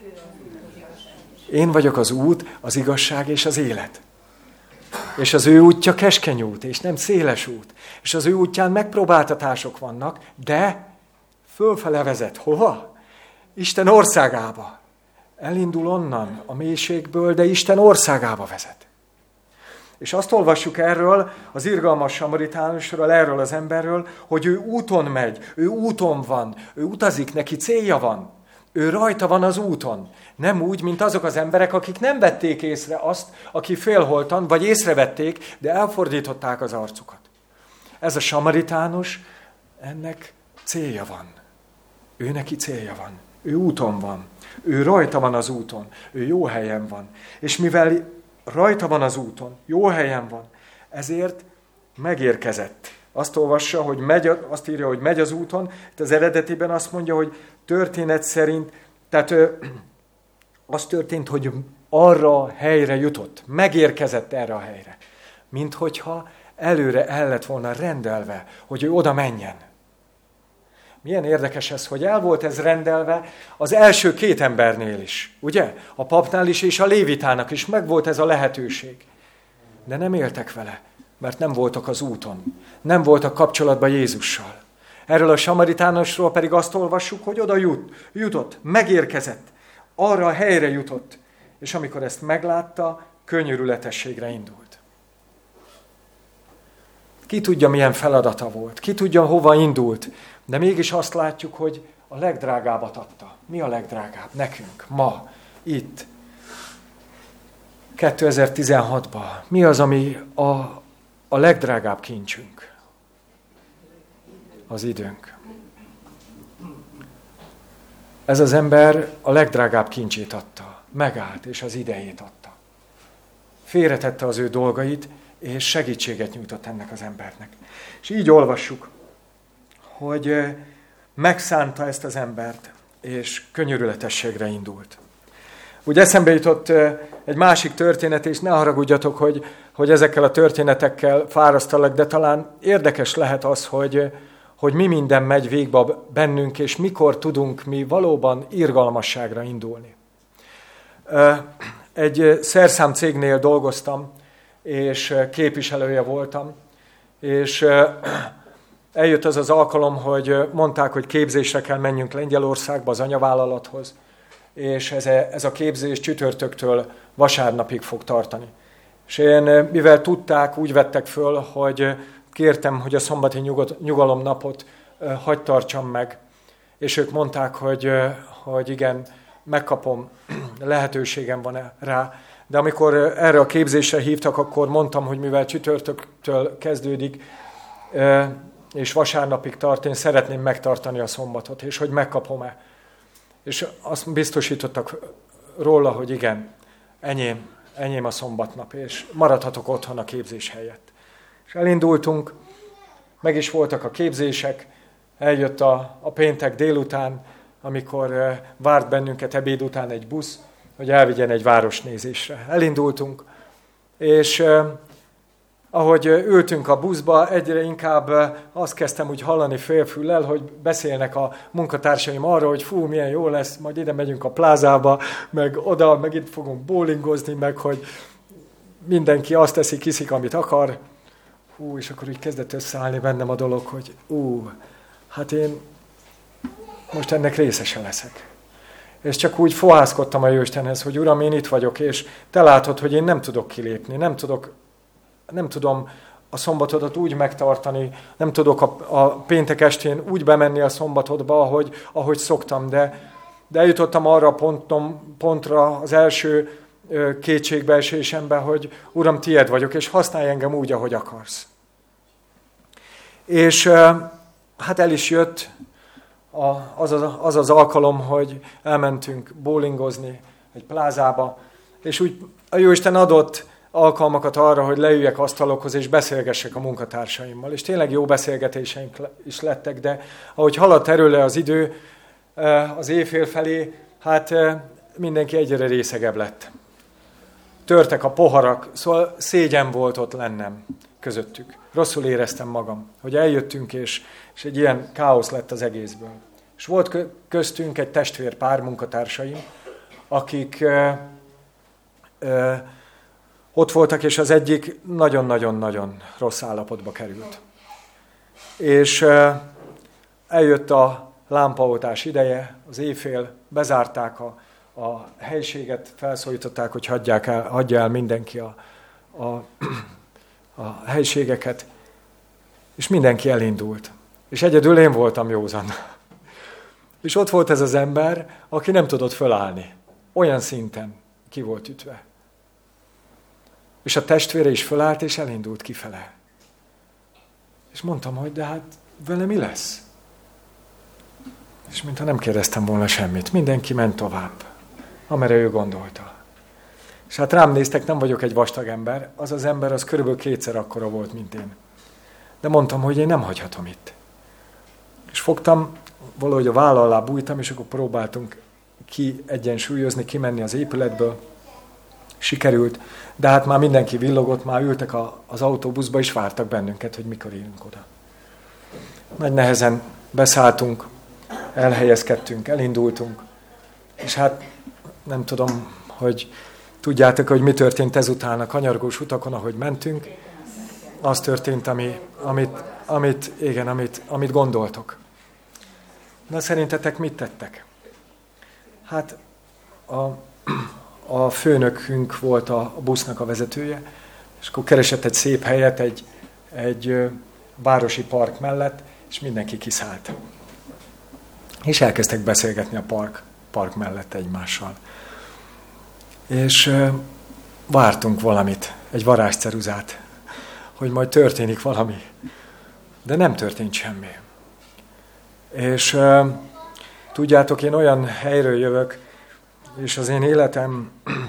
Én vagyok az út, az igazság és az élet. És az ő útja keskeny út, és nem széles út. És az ő útján megpróbáltatások vannak, de fölfele vezet. Hova? Isten országába. Elindul onnan a mélységből, de Isten országába vezet. És azt olvassuk erről, az irgalmas samaritánusról, erről az emberről, hogy ő úton megy, ő úton van, ő utazik, neki célja van. Ő rajta van az úton. Nem úgy, mint azok az emberek, akik nem vették észre azt, aki félholtan, vagy észrevették, de elfordították az arcukat. Ez a samaritánus, ennek célja van. Ő neki célja van. Ő úton van. Ő rajta van az úton. Ő jó helyen van. És mivel rajta van az úton, jó helyen van, ezért megérkezett. Azt olvassa, hogy azt írja, hogy megy az úton, itt az eredetiben azt mondja, hogy történet szerint, tehát az történt, hogy arra a helyre jutott, megérkezett erre a helyre. Minthogyha előre el lett volna rendelve, hogy ő oda menjen. Milyen érdekes ez, hogy el volt ez rendelve az első 2 embernél is, ugye? A papnál is és a lévitának is megvolt ez a lehetőség. De nem éltek vele, mert nem voltak az úton, nem voltak kapcsolatban Jézussal. Erről a samaritánosról pedig azt olvassuk, hogy oda jutott, megérkezett, arra a helyre jutott, és amikor ezt meglátta, könyörületességre indult. Ki tudja, milyen feladata volt, ki tudja, hova indult, de mégis azt látjuk, hogy a legdrágábbat adta. Mi a legdrágább? Nekünk, ma, itt, 2016-ban. Mi az, ami a legdrágább kincsünk? Az időnk. Ez az ember a legdrágább kincsét adta. Megállt, és az idejét adta. Félretette az ő dolgait, és segítséget nyújtott ennek az embernek. És így olvassuk, hogy megszánta ezt az embert, és könyörületességre indult. Úgy eszembe jutott egy másik történet, és ne haragudjatok, hogy ezekkel a történetekkel fárasztalak, de talán érdekes lehet az, hogy mi minden megy végbe bennünk, és mikor tudunk mi valóban irgalmasságra indulni. Egy szerszámcégnél dolgoztam, és képviselője voltam, és eljött az az alkalom, hogy mondták, hogy képzésre kell menjünk Lengyelországba az anyavállalathoz, és ez a képzés csütörtöktől vasárnapig fog tartani. És én, mivel tudták, úgy vettek föl, hogy kértem, hogy a szombati nyugalomnapot hadd tartsam meg, és ők mondták, hogy igen, megkapom, lehetőségem van rá. De amikor erre a képzésre hívtak, akkor mondtam, hogy mivel csütörtöktől kezdődik, és vasárnapig tart, én szeretném megtartani a szombatot, és hogy megkapom-e. És azt biztosítottak róla, hogy igen, enyém a szombatnap, és maradhatok otthon a képzés helyett. És elindultunk, meg is voltak a képzések, eljött a péntek délután, amikor várt bennünket ebéd után egy busz, hogy elvigyen egy városnézésre. Elindultunk, és ahogy ültünk a buszba, egyre inkább azt kezdtem úgy hallani félfüllel, hogy beszélnek a munkatársaim arra, hogy fú, milyen jó lesz, majd ide megyünk a plázába, meg oda, meg itt fogunk bowlingozni, meg hogy mindenki azt teszi, kiszik, amit akar. Hú, és akkor úgy kezdett összeállni bennem a dolog, hogy hát én most ennek részese leszek. És csak úgy fohászkodtam a Jóistenhez, hogy Uram, én itt vagyok, és te látod, hogy én nem tudok kilépni, nem tudom a szombatodat úgy megtartani, nem tudok a péntek estén úgy bemenni a szombatodba, ahogy szoktam, de eljutottam arra a pontra az első kétségbeesésembe, hogy Uram, tied vagyok, és használj engem úgy, ahogy akarsz. És hát el is jött az az alkalom, hogy elmentünk bowlingozni egy plázába, és úgy a Jóisten adott alkalmakat arra, hogy leüljek asztalokhoz, és beszélgessek a munkatársaimmal. És tényleg jó beszélgetéseink is lettek, de ahogy haladt erőle az idő, az éjfél felé, hát mindenki egyre részegebb lett. Törtek a poharak, szóval szégyen volt ott lennem közöttük. Rosszul éreztem magam, hogy eljöttünk, és egy ilyen káosz lett az egészből. És volt köztünk egy testvérpár, munkatársaim, akik ott voltak, és az egyik nagyon-nagyon-nagyon rossz állapotba került. És eljött a lámpaoltás ideje, az éjfél, bezárták a helyiséget, felszólították, hogy hagyja el mindenki a helyiségeket, és mindenki elindult. És egyedül én voltam józan. És ott volt ez az ember, aki nem tudott fölállni. Olyan szinten ki volt ütve. És a testvére is fölállt, és elindult kifele. És mondtam, hogy de hát vele mi lesz? És mintha nem kérdeztem volna semmit. Mindenki ment tovább, amerre ő gondolta. És hát rám néztek, nem vagyok egy vastag ember. Az az ember, az körülbelül 2-szer akkora volt, mint én. De mondtam, hogy én nem hagyhatom itt. És fogtam, valahogy a válla alá bújtam, és akkor próbáltunk egyensúlyozni, kimenni az épületből. sikerült. De hát már mindenki villogott, már ültek az autóbuszba, és vártak bennünket, hogy mikor érünk oda. Nagy nehezen beszálltunk, elhelyezkedtünk, elindultunk, és hát nem tudom, hogy tudjátok, hogy mi történt ezután a kanyargós utakon, ahogy mentünk. Az történt, amit gondoltok. Na, szerintetek mit tettek? Hát a főnökünk volt a busznak a vezetője, és akkor keresett egy szép helyet egy városi park mellett, és mindenki kiszállt. És elkezdtek beszélgetni a park mellett egymással. És vártunk valamit, egy varázsceruzát, hogy majd történik valami. De nem történt semmi. És tudjátok, én olyan helyről jövök, és az én életem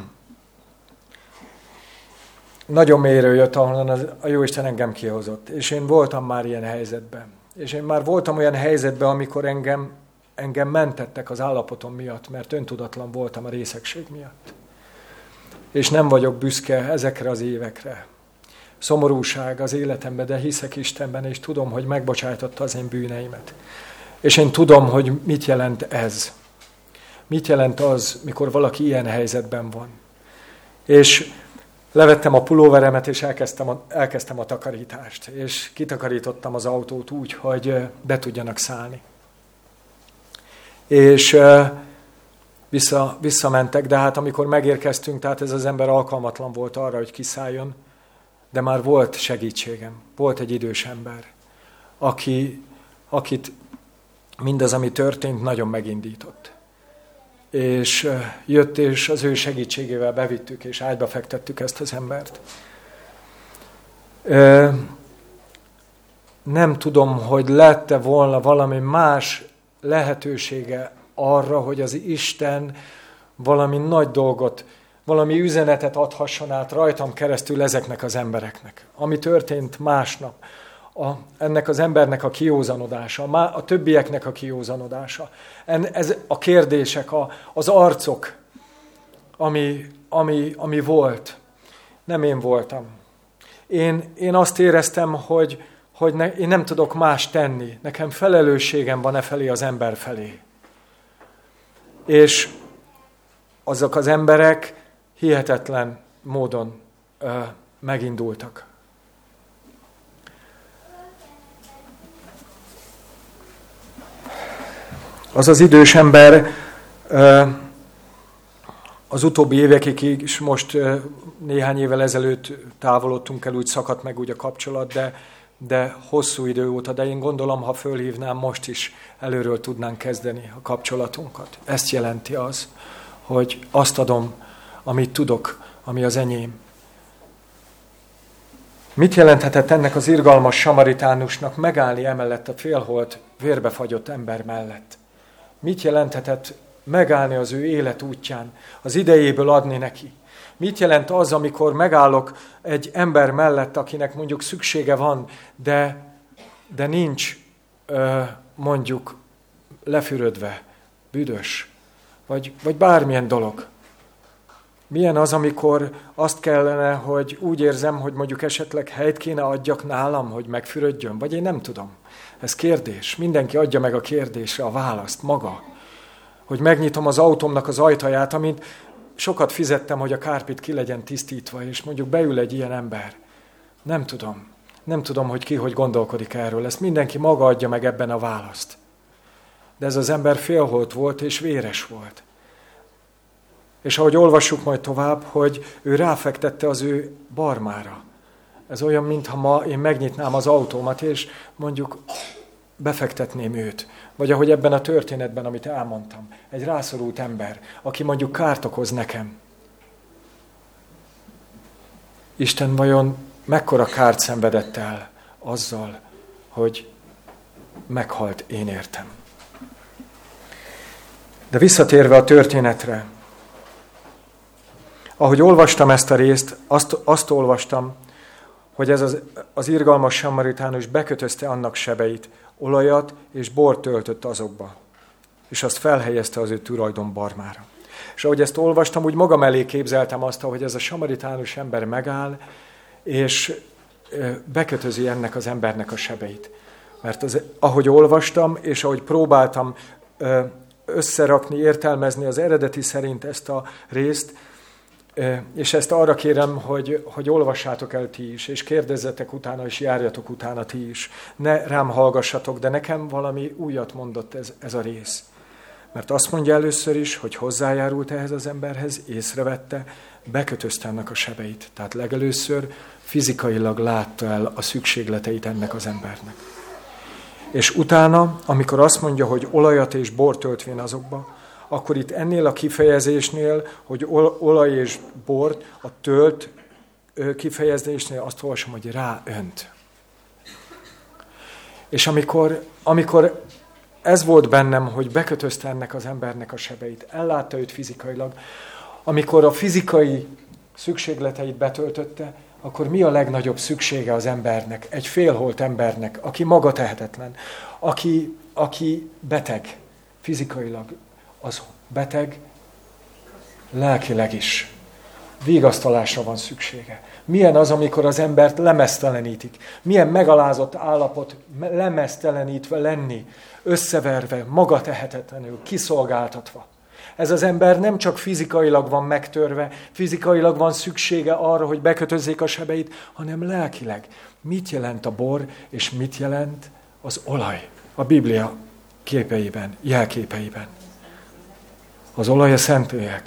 nagyon mélyről jött, ahonnan a Jóisten engem kihozott. És én voltam már ilyen helyzetben. És én már voltam olyan helyzetben, amikor engem mentettek az állapotom miatt, mert öntudatlan voltam a részegség miatt. És nem vagyok büszke ezekre az évekre. Szomorúság az életemben, de hiszek Istenben, és tudom, hogy megbocsájtotta az én bűneimet. És én tudom, hogy mit jelent ez. Mit jelent az, mikor valaki ilyen helyzetben van. És levettem a pulóveremet, és elkezdtem a takarítást. És kitakarítottam az autót úgy, hogy be tudjanak szállni. És visszamentek, de hát amikor megérkeztünk, tehát ez az ember alkalmatlan volt arra, hogy kiszálljon, de már volt segítségem. Volt egy idős ember, akit mindaz, ami történt, nagyon megindított. És jött, és az ő segítségével bevittük, és ágyba fektettük ezt az embert. Nem tudom, hogy lette volna valami más lehetősége arra, hogy az Isten valami nagy dolgot, valami üzenetet adhasson át rajtam keresztül ezeknek az embereknek. Ami történt másnap, ennek az embernek a kiózanodása, a többieknek a kiózanodása, ez a kérdések, az arcok, ami volt. Nem én voltam. Én azt éreztem, hogy én nem tudok más tenni. Nekem felelősségem van felé az ember felé. És azok az emberek hihetetlen módon megindultak. Az az idős ember az utóbbi évekig is, most néhány évvel ezelőtt távolodtunk el, úgy szakadt meg úgy a kapcsolat, de hosszú idő óta, de én gondolom, ha fölhívnám, most is előről tudnánk kezdeni a kapcsolatunkat. Ezt jelenti az, hogy azt adom, amit tudok, ami az enyém. Mit jelenthetett ennek az irgalmas samaritánusnak megállni emellett a félholt, vérbefagyott ember mellett? Mit jelenthetett megállni az ő élet útján, az idejéből adni neki? Mit jelent az, amikor megállok egy ember mellett, akinek mondjuk szüksége van, de nincs mondjuk lefürödve, büdös, vagy bármilyen dolog? Milyen az, amikor azt kellene, hogy úgy érzem, hogy mondjuk esetleg helyt kéne adjak nálam, hogy megfürödjön, vagy én nem tudom. Ez kérdés. Mindenki adja meg a kérdésre a választ maga. Hogy megnyitom az autómnak az ajtaját, amint sokat fizettem, hogy a kárpit ki legyen tisztítva, és mondjuk beül egy ilyen ember. Nem tudom. Nem tudom, hogy ki hogy gondolkodik erről. Ezt mindenki maga adja meg ebben a választ. De ez az ember félholt volt, és véres volt. És ahogy olvassuk majd tovább, hogy ő ráfektette az ő barmára. Ez olyan, mintha ma én megnyitnám az autómat, és mondjuk befektetném őt. Vagy ahogy ebben a történetben, amit elmondtam. Egy rászorult ember, aki mondjuk kárt okoz nekem. Isten vajon mekkora kárt szenvedett el azzal, hogy meghalt én értem. De visszatérve a történetre, ahogy olvastam ezt a részt, azt olvastam, hogy ez az irgalmas samaritánus bekötözte annak sebeit, olajat és bort töltött azokba, és azt felhelyezte az ő tulajdon barmára. És ahogy ezt olvastam, úgy magam elé képzeltem azt, hogy ez a samaritánus ember megáll, és bekötözi ennek az embernek a sebeit. Mert ahogy olvastam, és ahogy próbáltam összerakni, értelmezni az eredeti szerint ezt a részt, és ezt arra kérem, hogy olvassátok el ti is, és kérdezzetek utána, és járjatok utána ti is. Ne rám hallgassatok, de nekem valami újat mondott ez a rész. Mert azt mondja először is, hogy hozzájárult ehhez az emberhez, észrevette, bekötözte ennek a sebeit. Tehát legelőször fizikailag látta el a szükségleteit ennek az embernek. És utána, amikor azt mondja, hogy olajat és bort öltvén azokba, akkor itt ennél a kifejezésnél, hogy olaj és bort, a tölt kifejezésnél azt olvasom, hogy ráönt. És amikor ez volt bennem, hogy bekötözte ennek az embernek a sebeit, ellátta őt fizikailag, amikor a fizikai szükségleteit betöltötte, akkor mi a legnagyobb szüksége az embernek, egy félholt embernek, aki maga tehetetlen, aki beteg fizikailag, az beteg lelkileg is. Vigasztalásra van szüksége. Milyen az, amikor az embert lemeztelenítik? Milyen megalázott állapot lemeztelenítve lenni, összeverve, maga tehetetlenül, kiszolgáltatva. Ez az ember nem csak fizikailag van megtörve, fizikailag van szüksége arra, hogy bekötözzék a sebeit, hanem lelkileg. Mit jelent a bor, és mit jelent az olaj? A Biblia képeiben, jelképeiben. Az olaj a Szentlélek.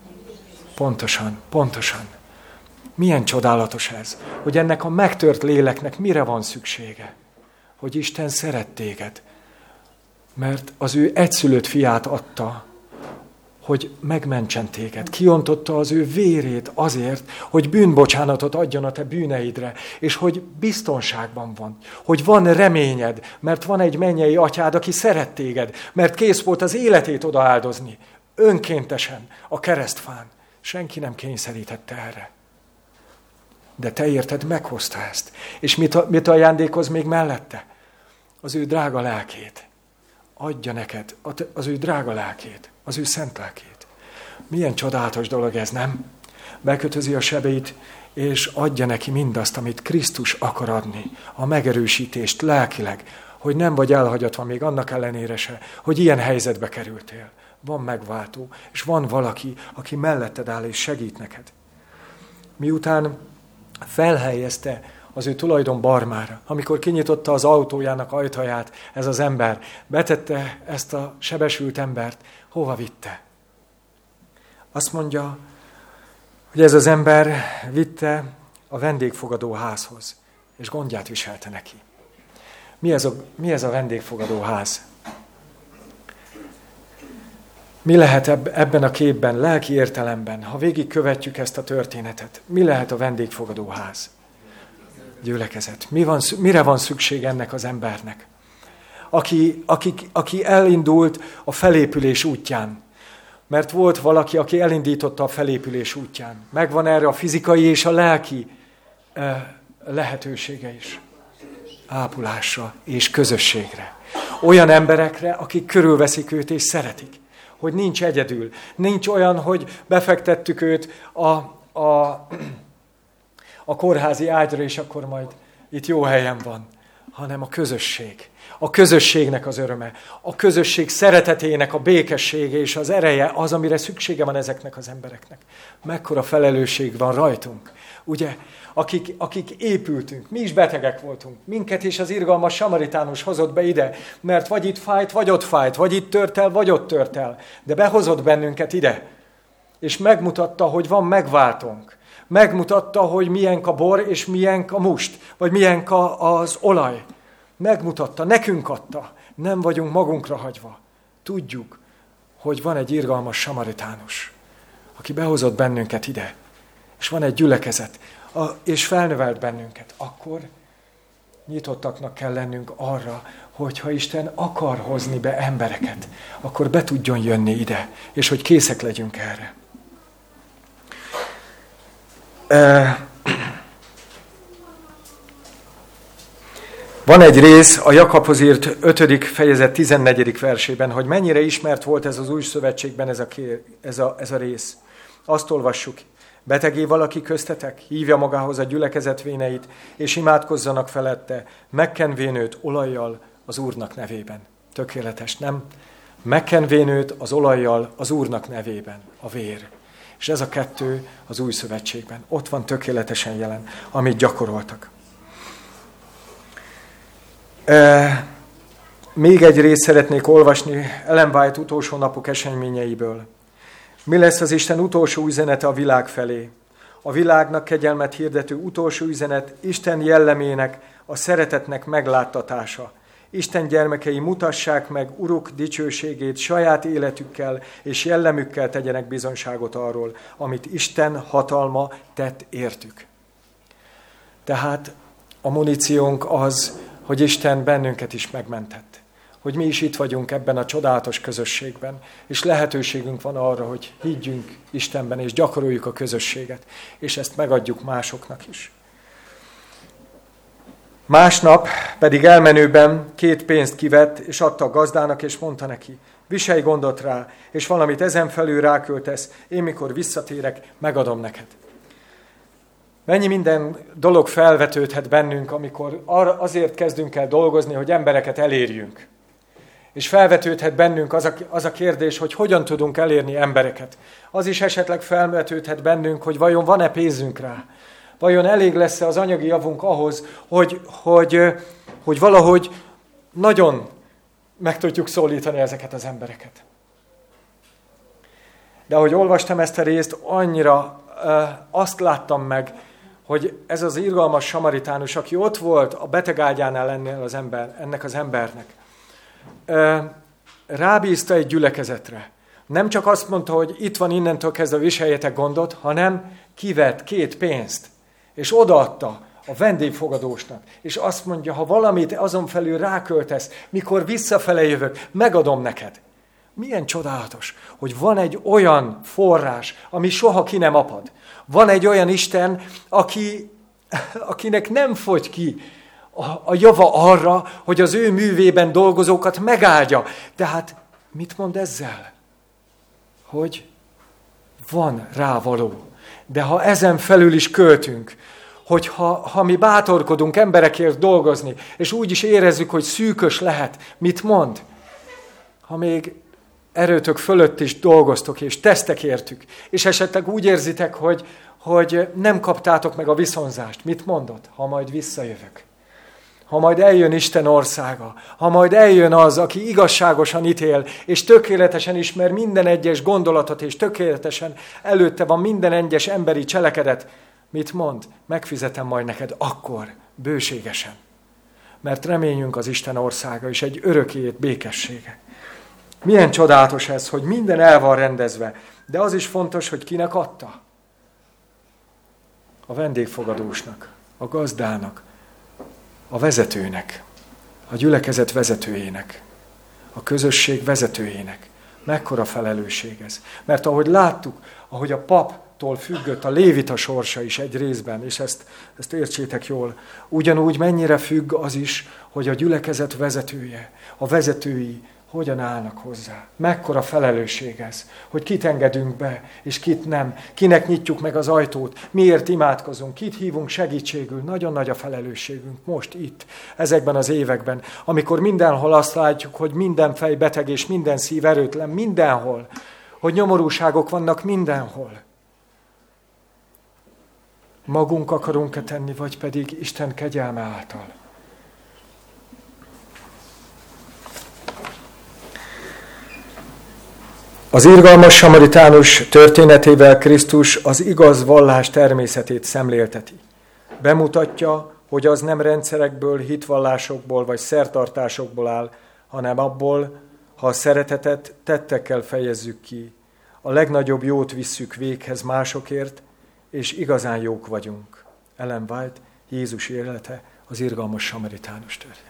Pontosan. Milyen csodálatos ez, hogy ennek a megtört léleknek mire van szüksége? Hogy Isten szeret téged, mert az ő egyszülött fiát adta, hogy megmentsen téged. Kiontotta az ő vérét azért, hogy bűnbocsánatot adjon a te bűneidre, és hogy biztonságban van, hogy van reményed, mert van egy mennyei atyád, aki szeret téged, mert kész volt az életét odaáldozni, önkéntesen, a keresztfán. Senki nem kényszerítette erre. De te érted, meghozta ezt. És mit ajándékoz még mellette? Az ő drága lelkét. Adja neked az ő drága lelkét, az ő szent lelkét. Milyen csodálatos dolog ez, nem? Bekötözi a sebeit, és adja neki mindazt, amit Krisztus akar adni. A megerősítést lelkileg, hogy nem vagy elhagyatva még annak ellenére se, hogy ilyen helyzetbe kerültél. Van megváltó, és van valaki, aki melletted áll és segít neked. Miután felhelyezte az ő tulajdon barmára, amikor kinyitotta az autójának ajtaját ez az ember, betette ezt a sebesült embert, hova vitte? Azt mondja, hogy ez az ember vitte a vendégfogadó házhoz, és gondját viselte neki. Mi ez a vendégfogadó ház? Mi lehet ebben a képben, lelki értelemben, ha végigkövetjük ezt a történetet? Mi lehet a vendégfogadó ház? Gyülekezet. Mire van szükség ennek az embernek? Aki elindult a felépülés útján. Mert volt valaki, aki elindította a felépülés útján. Megvan erre a fizikai és a lelki lehetősége is. Ápolásra és közösségre. Olyan emberekre, akik körülveszik őt és szeretik. Hogy nincs egyedül. Nincs olyan, hogy befektettük őt a kórházi ágyra, és akkor majd itt jó helyen van, hanem a közösség. A közösségnek az öröme, a közösség szeretetének a békessége és az ereje az, amire szüksége van ezeknek az embereknek. Mekkora felelősség van rajtunk, ugye? Akik épültünk, mi is betegek voltunk, minket is az irgalmas samaritánus hozott be ide, mert vagy itt fájt, vagy ott fájt, vagy itt tört el, vagy ott tört el, de behozott bennünket ide, és megmutatta, hogy van megváltónk. Megmutatta, hogy milyenk a bor, és milyenk a must, vagy milyenk az olaj. Megmutatta, nekünk adta. Nem vagyunk magunkra hagyva. Tudjuk, hogy van egy irgalmas samaritánus, aki behozott bennünket ide, és van egy gyülekezet, és felnövelt bennünket. Akkor nyitottaknak kell lennünk arra, hogy ha Isten akar hozni be embereket, akkor be tudjon jönni ide, és hogy készek legyünk erre. Van egy rész a Jakabhoz írt 5. fejezet 14. versében, hogy mennyire ismert volt ez az új szövetségben ez a rész. Azt olvassuk. Betegé valaki köztetek, hívja magához a gyülekezet véneit, és imádkozzanak felette, megkenvén őt olajjal az Úrnak nevében. Tökéletes, nem? Megkenvén őt az olajjal az Úrnak nevében, a vér. És ez a kettő az új szövetségben. Ott van tökéletesen jelen, amit gyakoroltak. Még egy részt szeretnék olvasni Ellen White utolsó napok eseményeiből. Mi lesz az Isten utolsó üzenete a világ felé? A világnak kegyelmet hirdető utolsó üzenet Isten jellemének, a szeretetnek megláttatása. Isten gyermekei mutassák meg Uruk dicsőségét saját életükkel és jellemükkel tegyenek bizonyságot arról, amit Isten hatalma tett értük. Tehát a muníciónk az, hogy Isten bennünket is megmentett. Hogy mi is itt vagyunk ebben a csodálatos közösségben, és lehetőségünk van arra, hogy higgyünk Istenben, és gyakoroljuk a közösséget, és ezt megadjuk másoknak is. Másnap pedig elmenőben 2 pénzt kivett, és adta a gazdának, és mondta neki, viselj gondot rá, és valamit ezen felül ráköltesz, én mikor visszatérek, megadom neked. Mennyi minden dolog felvetődhet bennünk, amikor azért kezdünk el dolgozni, hogy embereket elérjünk. És felvetődhet bennünk az a kérdés, hogy hogyan tudunk elérni embereket. Az is esetleg felvetődhet bennünk, hogy vajon van-e pénzünk rá. Vajon elég lesz-e az anyagi javunk ahhoz, hogy valahogy nagyon meg tudjuk szólítani ezeket az embereket. De ahogy olvastam ezt a részt, annyira azt láttam meg, hogy ez az irgalmas samaritánus, aki ott volt a betegágyánál ennek az embernek, rábízta egy gyülekezetre. Nem csak azt mondta, hogy itt van innentől kezdve viseljetek gondot, hanem kivett 2 pénzt, és odaadta a vendégfogadósnak. És azt mondja, ha valamit azon felül ráköltesz, mikor visszafele jövök, megadom neked. Milyen csodálatos, hogy van egy olyan forrás, ami soha ki nem apad. Van egy olyan Isten, akinek nem fogy ki a java arra, hogy az ő művében dolgozókat megáldja. Tehát mit mond ezzel? Hogy van rávaló. De ha ezen felül is költünk, hogy ha mi bátorkodunk emberekért dolgozni, és úgy is érezzük, hogy szűkös lehet, mit mond? Ha még erőtök fölött is dolgoztok, és tesztek értük, és esetleg úgy érzitek, hogy nem kaptátok meg a viszonzást, mit mondod? Ha majd visszajövök. Ha majd eljön Isten országa, ha majd eljön az, aki igazságosan ítél, és tökéletesen ismer minden egyes gondolatot, és tökéletesen előtte van minden egyes emberi cselekedet, mit mond? Megfizetem majd neked akkor, bőségesen. Mert reményünk az Isten országa, és egy örökét békessége. Milyen csodálatos ez, hogy minden el van rendezve, de az is fontos, hogy kinek adta? A vendégfogadósnak, a gazdának, a vezetőnek, a gyülekezet vezetőjének, a közösség vezetőjének. Mekkora felelősség ez? Mert ahogy láttuk, ahogy a paptól függött a lévita sorsa is egy részben, és ezt értsétek jól, ugyanúgy mennyire függ az is, hogy a gyülekezet vezetője, a vezetői hogyan állnak hozzá. Mekkora felelősség ez, hogy kit engedünk be, és kit nem. Kinek nyitjuk meg az ajtót, miért imádkozunk, kit hívunk segítségül. Nagyon nagy a felelősségünk most itt, ezekben az években, amikor mindenhol azt látjuk, hogy minden fej beteg és minden szív erőtlen, mindenhol, hogy nyomorúságok vannak mindenhol. Magunk akarunk-e tenni, vagy pedig Isten kegyelme által? Az irgalmas samaritánus történetével Krisztus az igaz vallás természetét szemlélteti. Bemutatja, hogy az nem rendszerekből, hitvallásokból vagy szertartásokból áll, hanem abból, ha a szeretetet tettekkel fejezzük ki, a legnagyobb jót visszük véghez másokért, és igazán jók vagyunk. Ellen White, Jézus élete, az irgalmas samaritánus történet.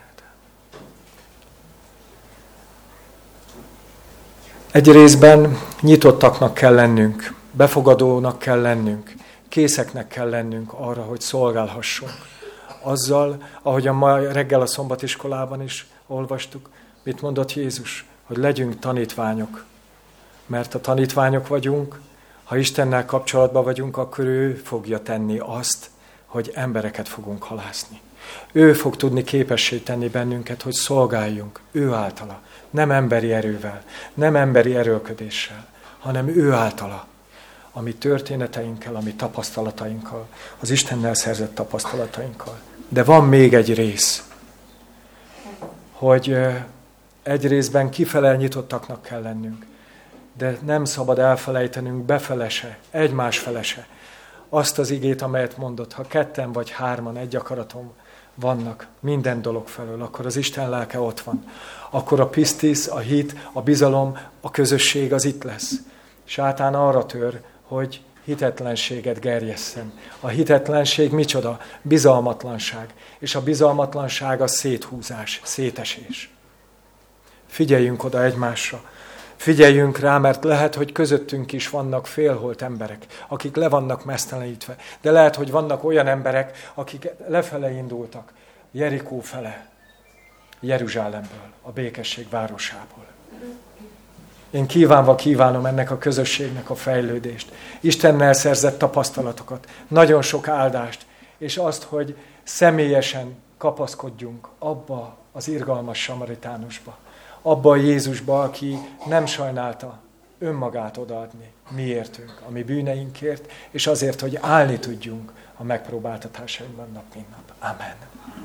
Egy részben nyitottaknak kell lennünk, befogadónak kell lennünk, készeknek kell lennünk arra, hogy szolgálhassunk. azzal, ahogyan ma reggel a szombatiskolában is olvastuk, mit mondott Jézus? Hogy legyünk tanítványok. Mert a tanítványok vagyunk, ha Istennel kapcsolatban vagyunk, akkor ő fogja tenni azt, hogy embereket fogunk halászni. Ő fog tudni képessé tenni bennünket, hogy szolgáljunk ő általa. Nem emberi erővel, nem emberi erőlködéssel, hanem ő általa. A mi történeteinkkel, a mi tapasztalatainkkal, az Istennel szerzett tapasztalatainkkal. De van még egy rész, hogy egy részben kifele nyitottaknak kell lennünk, de nem szabad elfelejtenünk befele se, egymás fele se. Azt az igét, amelyet mondott, ha 2 vagy 3 egy akaraton vannak minden dolog felől, akkor az Isten lelke ott van. Akkor a pisztisz, a hit, a bizalom, a közösség az itt lesz. Sátán arra tör, hogy hitetlenséget gerjesszen. A hitetlenség micsoda? Bizalmatlanság. És a bizalmatlanság a széthúzás, szétesés. Figyeljünk oda egymásra. Figyeljünk rá, mert lehet, hogy közöttünk is vannak félholt emberek, akik le vannak meztelenítve. De lehet, hogy vannak olyan emberek, akik lefele indultak, Jerikó fele, Jeruzsálemből, a békesség városából. Én kívánom ennek a közösségnek a fejlődést, Istennel szerzett tapasztalatokat, nagyon sok áldást, és azt, hogy személyesen kapaszkodjunk abba az irgalmas samaritánusba, abba a Jézusba, aki nem sajnálta önmagát odaadni miértünk, a mi bűneinkért, és azért, hogy állni tudjunk a megpróbáltatásainkban nap mint nap. Amen.